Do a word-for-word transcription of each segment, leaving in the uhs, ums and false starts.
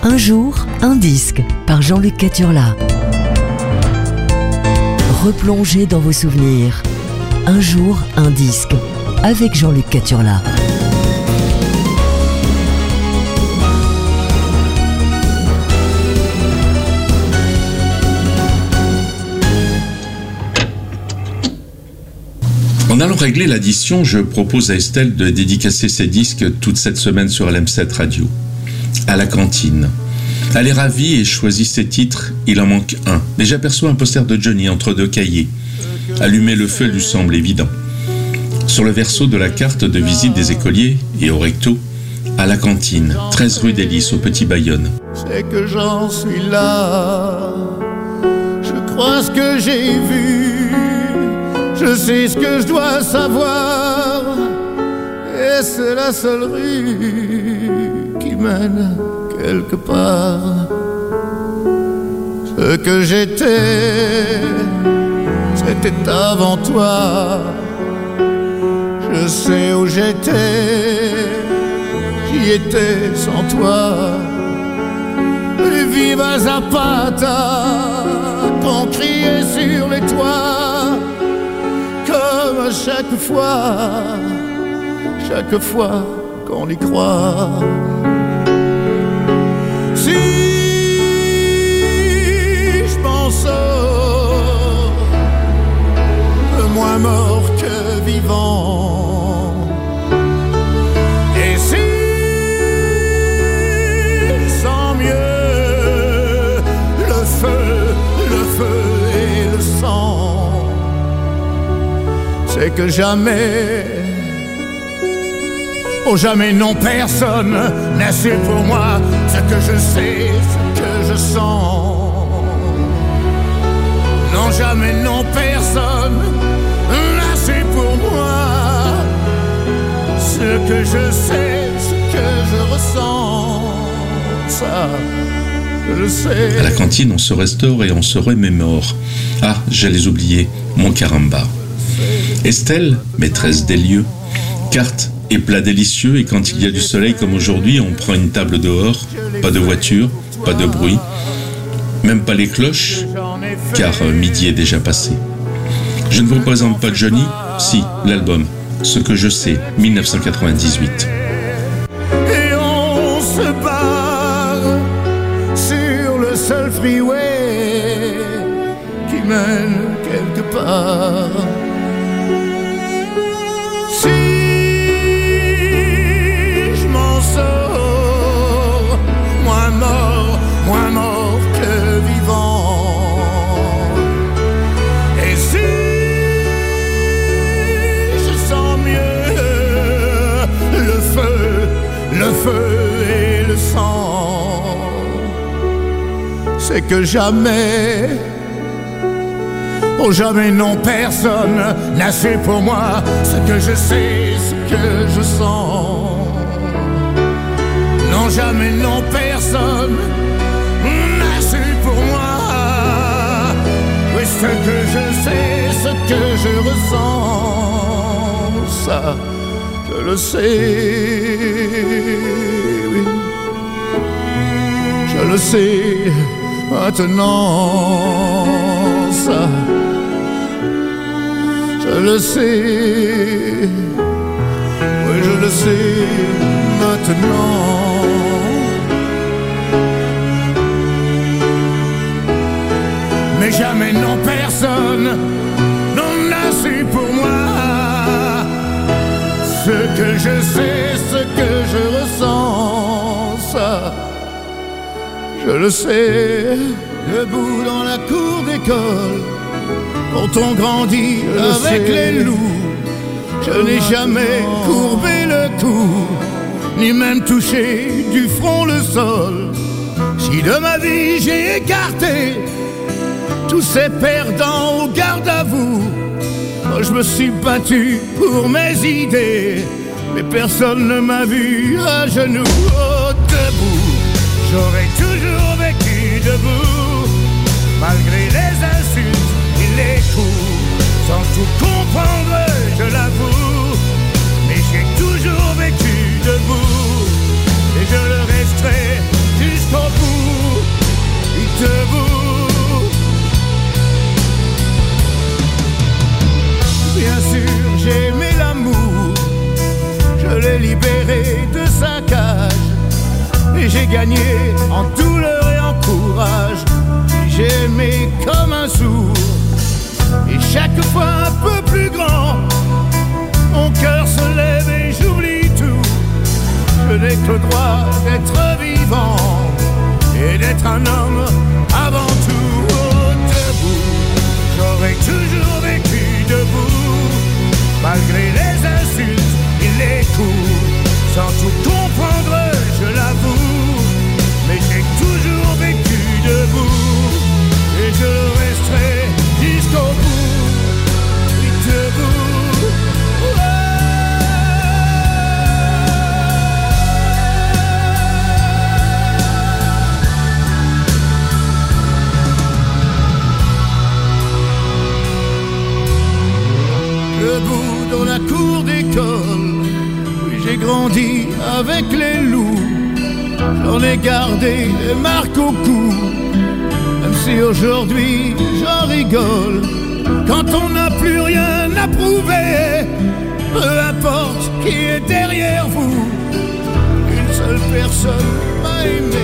Un jour, un disque par Jean-Luc Caturla. Replongez dans vos souvenirs. Un jour, un disque avec Jean-Luc Caturla. En allant régler l'addition, je propose à Estelle de dédicacer ses disques toute cette semaine sur L M sept Radio. À la cantine. Elle est ravie et choisit ses titres, il en manque un. Mais j'aperçois un poster de Johnny entre deux cahiers. Allumer le feu lui semble évident. Sur le verso de la carte de visite des écoliers et au recto, à la cantine, treize rue des Lys au Petit Bayonne. C'est que j'en suis là, je crois ce que j'ai vu, je sais ce que je dois savoir, et c'est la seule rue qui mène quelque part. Ce que j'étais, c'était avant toi. Je sais où j'étais, j'y étais sans toi. Viva Zapata, qu'on criait sur les toits, comme à chaque fois, chaque fois qu'on y croit. Si je m'en sors, moins mort que vivant, et si je sens mieux le feu, le feu et le sang, c'est que jamais, oh jamais non personne n'a su pour moi ce que je sais, ce que je sens. Non jamais non personne n'a su pour moi ce que je sais, ce que je ressens. Ça, je le sais. À la cantine, on se restaure et on se remémore. Ah, j'allais oublier, mon caramba. Estelle, maîtresse des lieux, carte et plats délicieux, et quand il y a du soleil comme aujourd'hui, on prend une table dehors, pas de voiture, pas de bruit, même pas les cloches, car midi est déjà passé. Je ne vous présente pas Johnny, si, l'album, Ce que je sais, dix-neuf cent quatre-vingt-dix-huit. Et on se barre sur le seul freeway qui mène quelque part. Si je m'en sors, moins mort, moins mort que vivant. Et si je sens mieux le feu, le feu et le sang, c'est que jamais, oh jamais non personne n'a su pour moi ce que je sais, ce que je sens. Non jamais non personne n'a su pour moi, oui ce que je sais, ce que je ressens. Ça, je le sais, oui. Je le sais maintenant, ça. Je le sais, oui je le sais maintenant. Mais jamais non personne n'en a su pour moi ce que je sais, ce que je ressens, ça. Je le sais, debout dans la cour d'école, quand on grandit avec les loups, je n'ai jamais courbé le cou, ni même touché du front le sol. Si de ma vie j'ai écarté tous ces perdants au garde à vous, moi je me suis battu pour mes idées, mais personne ne m'a vu à genoux. Oh, debout, j'aurais toujours vécu debout, malgré les insultes et les coups, sans tout comprendre, je l'avoue, mais j'ai toujours vécu debout, et je le resterai jusqu'au bout. l'ai libéré de sa cage. Et j'ai gagné en douleur et en courage. J'ai aimé comme un sourd. Et chaque fois un peu plus grand, mon cœur se lève et j'oublie tout. Je n'ai que le droit d'être vivant et d'être un homme avant tout. Oh, debout, j'aurais toujours vécu debout, malgré les insultes et les coups, sans tout comprendre, je l'avoue. Mais j'ai toujours vécu debout, et je le resterai jusqu'au bout. Oui, debout. Oh. Debout dans la cour d'école, j'ai grandi avec les loups. J'en ai gardé des marques au cou, même si aujourd'hui j'en rigole. Quand on n'a plus rien à prouver, peu importe qui est derrière vous, une seule personne m'a aimé.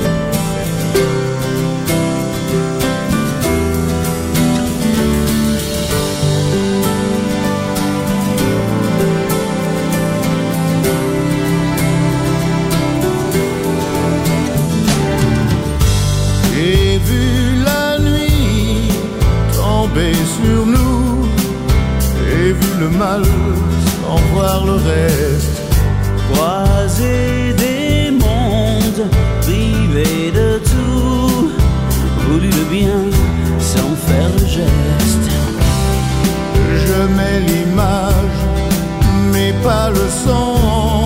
Sur nous, j'ai vu le mal sans voir le reste. Croiser des mondes, privés de tout, voulu le bien sans faire le geste. Je mets l'image, mais pas le son.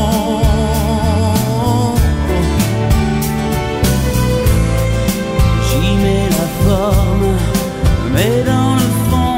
J'y mets la forme, mais dans le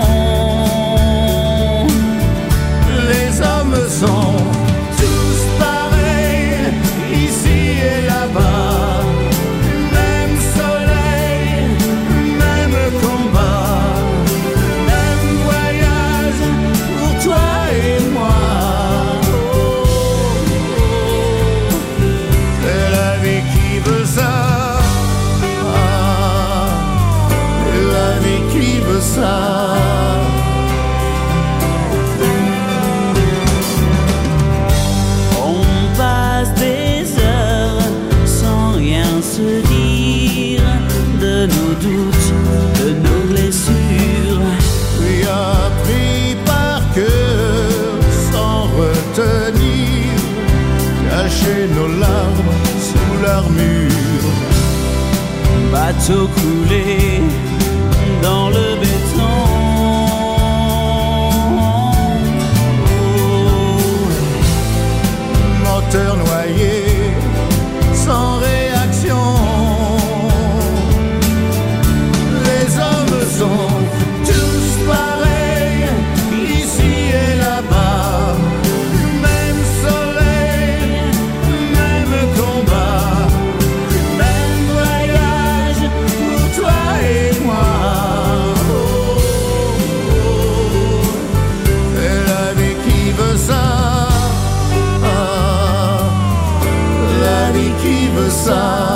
sont tous pareils, ici et là-bas. Même soleil, même combat, même voyage pour toi et moi. Oh, oh, c'est la vie qui veut ça. Ah, c'est la vie qui veut ça. Se dire de nos doutes, de nos blessures. Puis appris par cœur sans retenir, cacher nos larmes sous l'armure. Bateau coulé dans le béton. Oh, moteur noyé sans réaction. Les hommes sont tous pareils, ici et là-bas. Même soleil, même combat, même voyage pour toi et moi. Oh, oh, oh, c'est la vie qui veut ça. Ah, la vie qui veut ça.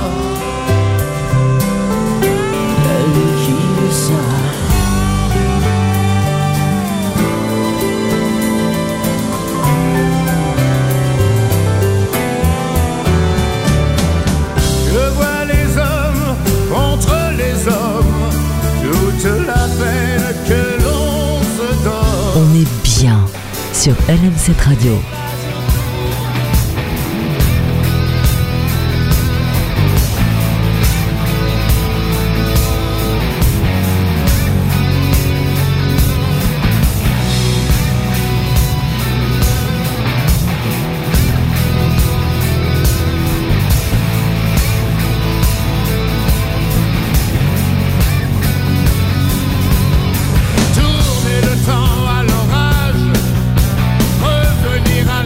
La peine que l'on se donne. On est bien sur L M sept Radio. Tourner le temps à l'orage, revenir à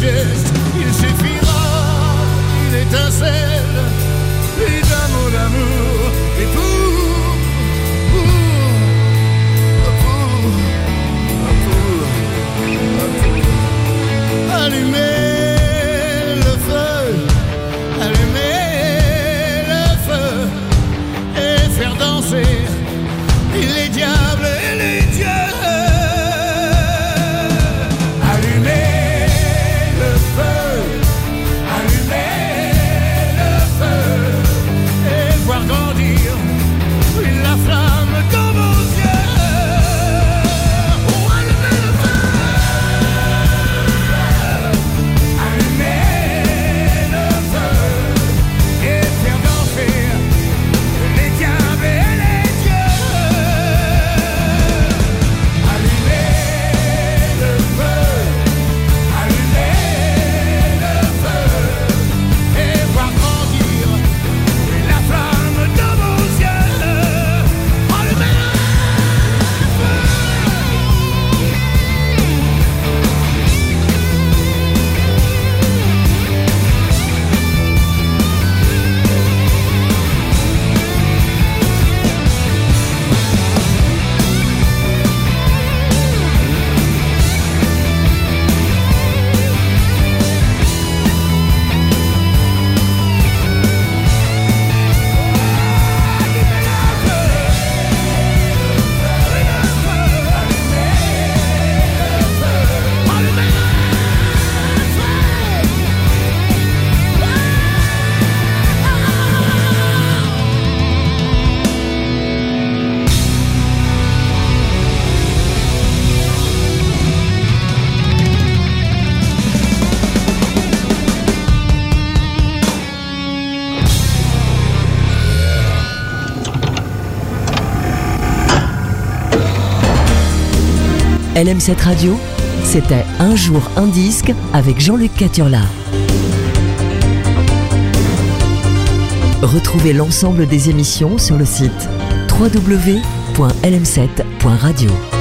geste, il suffira une étincelle, et d'un mot d'amour, et pour, pour, pour, pour, pour allumer le feu, allumer le feu, et faire danser les diables et les dieux. Allumer le feu, allumer le feu, et voir grandir la flamme dans vos yeux. Oh, allumer le feu, allumer le feu, et faire danser les diables et les dieux. L M sept Radio, c'était Un jour un disque avec Jean-Luc Caturla. Retrouvez l'ensemble des émissions sur le site w w w point l m sept point radio.